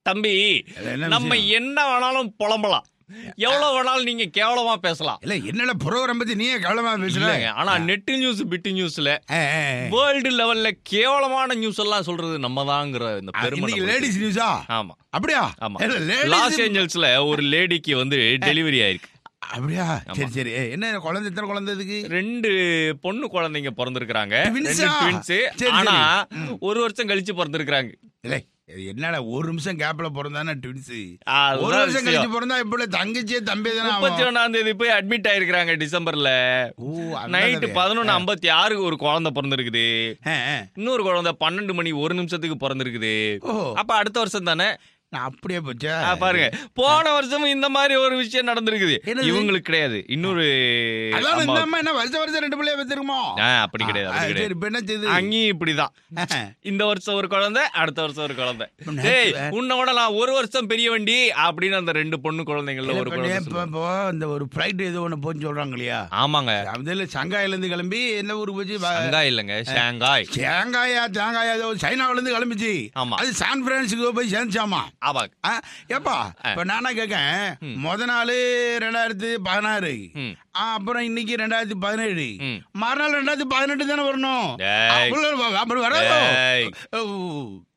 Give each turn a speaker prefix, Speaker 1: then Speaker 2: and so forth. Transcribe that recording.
Speaker 1: தம்பி,
Speaker 2: என்ன
Speaker 1: நம்ம
Speaker 2: விஷயம்?
Speaker 1: என்ன வேணாலும் புலம்பலாம், எவ்வளவு வேணாலும் நீங்க கேவலமா பேசலாம்.
Speaker 2: இல்ல என்னோட ப்ரோகிராம் பத்தி நீயே கவலமா பேசல.
Speaker 1: இல்லைங்க, ஆனா நெட் நியூஸ் பிட் நியூஸ்ல வேர்ல்டு லெவல்ல கேவலமான நியூஸ் எல்லாம் சொல்றது நம்ம தாங்கிற இந்த பெருமை
Speaker 2: இன்னைக்கு
Speaker 1: நம்மளுக்கு.
Speaker 2: லேடிஸ் நியூஸா?
Speaker 1: ஆமா
Speaker 2: அப்படியா?
Speaker 1: ஆமா.
Speaker 2: இல்ல, ladies-
Speaker 1: லாஸ் ஏஞ்சல்ஸ்ல ஒரு லேடிக்கு வந்து டெலிவரி ஆயிருக்கு.
Speaker 2: அப்படியா? சரி சரி. என்ன குழந்தை, எத்தனை குழந்தை இதுக்கு?
Speaker 1: 2 பொண்ணு குழந்தைங்க பிறந்திருக்காங்க.
Speaker 2: Twins
Speaker 1: 2
Speaker 2: ஆ?
Speaker 1: ட்வின்ஸ்.
Speaker 2: சரி,
Speaker 1: ஆனா
Speaker 2: சரி.
Speaker 1: 1 வருஷம் கழிச்சு பிறந்திருக்காங்க.
Speaker 2: இல்லை என்னடா ஒரு நிமிஷம் கேப்ல பிறந்தானே ட்வின்ஸ். ஒரு
Speaker 1: அதுதான்
Speaker 2: வருஷம்
Speaker 1: விஷயம்.
Speaker 2: கழிச்சு பிறந்தா இப்படி தங்கச்சியே தம்பி தானே ஆகும்.
Speaker 1: 31ஆம் தேதி போய் அட்மிட் ஆயிருக்காங்க டிசம்பர்ல.
Speaker 2: ஓ, அந்த
Speaker 1: நைட்டு
Speaker 2: கதையா?
Speaker 1: 11:56 ஒரு குழந்தை பிறந்திருக்குது.
Speaker 2: ஆ, ஆ.
Speaker 1: இன்னொரு குழந்தை 12 மணி 1 நிமிஷத்துக்கு பிறந்திருக்குது.
Speaker 2: ஓ,
Speaker 1: அப்ப அடுத்த வருஷம் தானே.
Speaker 2: நான் அப்படியே போச்சா?
Speaker 1: பாருங்க, போன வருஷமும் இந்த மாதிரி ஒரு விஷயம் நடந்திருக்குது.
Speaker 2: என்னது?
Speaker 1: இவங்களுக்கு கிடையாது. இன்னொரு
Speaker 2: அதாவது இந்த
Speaker 1: அம்மா.
Speaker 2: அம்மா என்ன வருஷம் வருஷம் 2 பிள்ளைய பெற்றிருக்குமோ?
Speaker 1: அப்படி கிடையாது, அப்படி
Speaker 2: சரி,
Speaker 1: கிடையாது.
Speaker 2: இப்ப என்ன செய்யுது?
Speaker 1: அங்கேயும் இப்படிதான்.
Speaker 2: ஆ.
Speaker 1: இந்த வருஷம் ஒரு குழந்தை, அடுத்த வருஷம் ஒரு குழந்தை.
Speaker 2: இப்ப
Speaker 1: டேய்,
Speaker 2: நேத்து-
Speaker 1: உன்னோட நான் 1 வருஷம் பெரிய வண்டி அப்படின்னு அந்த 2 பொண்ணு குழந்தைங்கள்ல
Speaker 2: இல்ல,
Speaker 1: ஒரு
Speaker 2: இப்ப
Speaker 1: குழந்தை
Speaker 2: இப்ப
Speaker 1: சொல்லுவாங்க.
Speaker 2: இப்போ இந்த ஒரு ஃபிளைட் ஏதோ ஒண்ணு போன்னு சொல்றாங்க இல்லையா?
Speaker 1: ஆமாங்க.
Speaker 2: அதுல சங்காயில இருந்து கிளம்பி என்ன ஊருக்கு போச்சு?
Speaker 1: ஷங்காய் இல்லைங்க, ஷாங்காய்.
Speaker 2: தேங்காயா ஏதோ சைனாவில இருந்து கிளம்பிச்சு.
Speaker 1: ஆமா.
Speaker 2: அது சான் பிரான்சிஸ்கோ போய் சேர்ந்துச்சாமா.
Speaker 1: ஆமாங்க.
Speaker 2: ஏப்பா இப்ப நானா கேட்கேன், முத நாள் 2016,
Speaker 1: ம்.
Speaker 2: அப்புறம் இன்னைக்கு 2017,
Speaker 1: ம்.
Speaker 2: மறுநாள் 2018 தானே வரணும்.
Speaker 1: டேய்.
Speaker 2: அப்படி வராதோ?
Speaker 1: டேய்.
Speaker 2: ஓ.